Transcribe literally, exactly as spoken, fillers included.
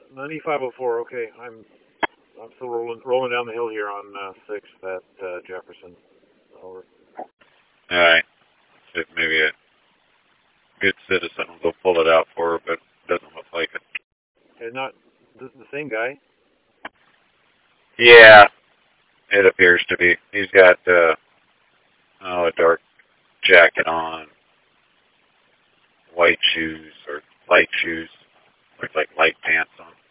ninety-five oh four. Okay, I'm I'm still rolling rolling down the hill here on uh, sixth at uh, Jefferson. Over. All right. See if maybe a good citizen will go pull it out for her, but it doesn't look like it. And not the, the same guy. Yeah, it appears to be. He's got uh, oh, a dark jacket on, white shoes or light shoes, looks like light pants on.